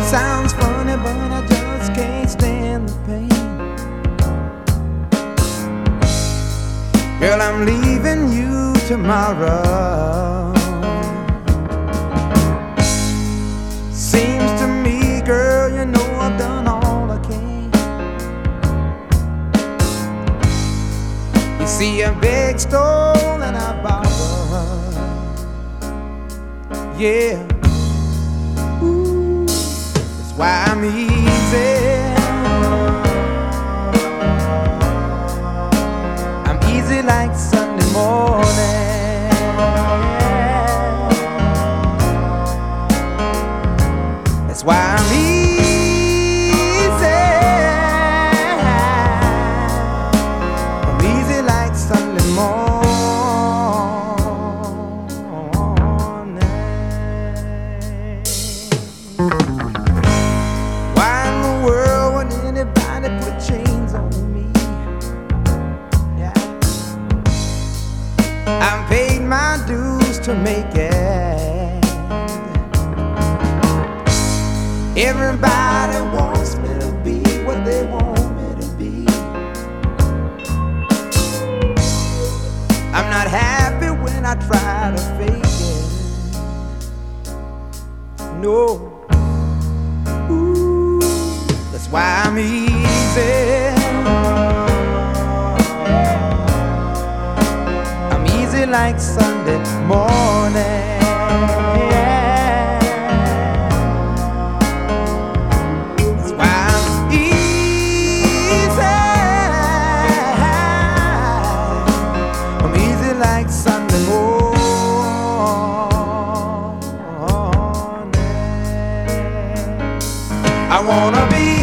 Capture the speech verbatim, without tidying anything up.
Sounds funny, but I just can't stand the pain. Girl, I'm leaving you tomorrow. Seems to me, girl, you know I've done all I can. You see, I beg, stole, and I borrowed. Yeah. Ooh, that's why I'm easy. I'm easy like Sunday morning. That's why I'm easy. I'm easy like Sunday morning. Why in the world would anybody put chains on me? Yeah. I've paid my dues to make it. Everybody wants me to be what they want me to be. I'm not happy when I try to fake it. No. Ooh, that's why I'm easy. I'm easy like Sunday morning. That's why I'm easy. I'm easy like Sunday morning. I wanna be